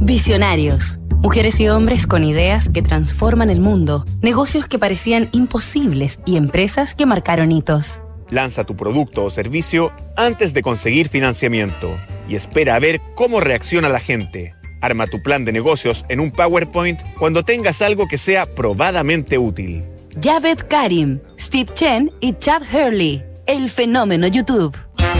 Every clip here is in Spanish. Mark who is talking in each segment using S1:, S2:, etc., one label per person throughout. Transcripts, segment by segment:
S1: Visionarios. Mujeres y hombres con ideas que transforman el mundo, negocios que parecían imposibles y empresas que marcaron hitos.
S2: Lanza tu producto o servicio antes de conseguir financiamiento y espera a ver cómo reacciona la gente. Arma tu plan de negocios en un PowerPoint cuando tengas algo que sea probadamente útil.
S1: Javed Karim, Steve Chen y Chad Hurley. El fenómeno YouTube.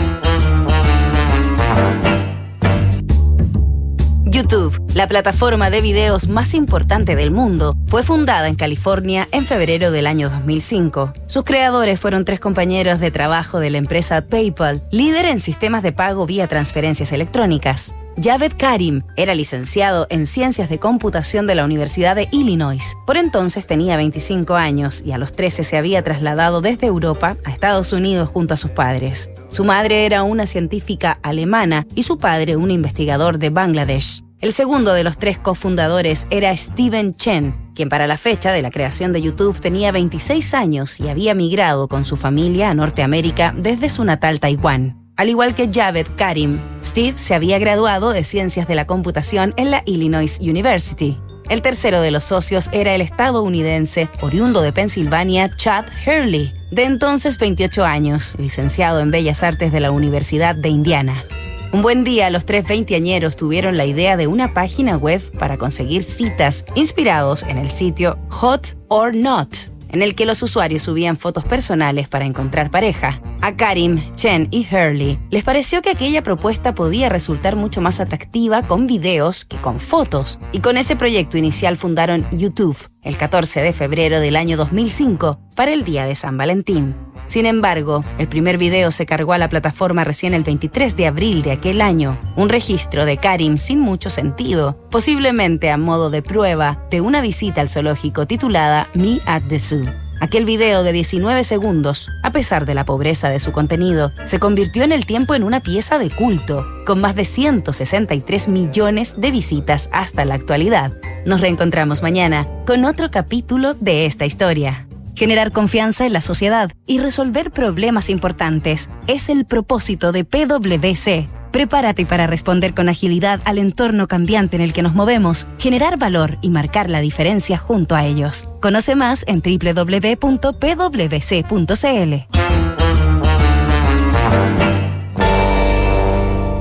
S1: YouTube, la plataforma de videos más importante del mundo, fue fundada en California en febrero del año 2005. Sus creadores fueron 3 compañeros de trabajo de la empresa PayPal, líder en sistemas de pago vía transferencias electrónicas. Javed Karim era licenciado en Ciencias de Computación de la Universidad de Illinois. Por entonces tenía 25 años y a los 13 se había trasladado desde Europa a Estados Unidos junto a sus padres. Su madre era una científica alemana y su padre un investigador de Bangladesh. El segundo de los 3 cofundadores era Steven Chen, quien para la fecha de la creación de YouTube tenía 26 años y había migrado con su familia a Norteamérica desde su natal Taiwán. Al igual que Javed Karim, Steve se había graduado de Ciencias de la Computación en la Illinois University. El tercero de los socios era el estadounidense, oriundo de Pensilvania, Chad Hurley, de entonces 28 años, licenciado en Bellas Artes de la Universidad de Indiana. Un buen día, los 3 veinteañeros tuvieron la idea de una página web para conseguir citas, inspirados en el sitio Hot or Not, en el que los usuarios subían fotos personales para encontrar pareja. A Karim, Chen y Hurley les pareció que aquella propuesta podía resultar mucho más atractiva con videos que con fotos, y con ese proyecto inicial fundaron YouTube el 14 de febrero del año 2005 para el día de San Valentín. Sin embargo, el primer video se cargó a la plataforma recién el 23 de abril de aquel año, un registro de Karim sin mucho sentido, posiblemente a modo de prueba de una visita al zoológico titulada Me at the Zoo. Aquel video de 19 segundos, a pesar de la pobreza de su contenido, se convirtió en el tiempo en una pieza de culto, con más de 163 millones de visitas hasta la actualidad. Nos reencontramos mañana con otro capítulo de esta historia. Generar confianza en la sociedad y resolver problemas importantes es el propósito de PwC. Prepárate para responder con agilidad al entorno cambiante en el que nos movemos, generar valor y marcar la diferencia junto a ellos. Conoce más en www.pwc.cl.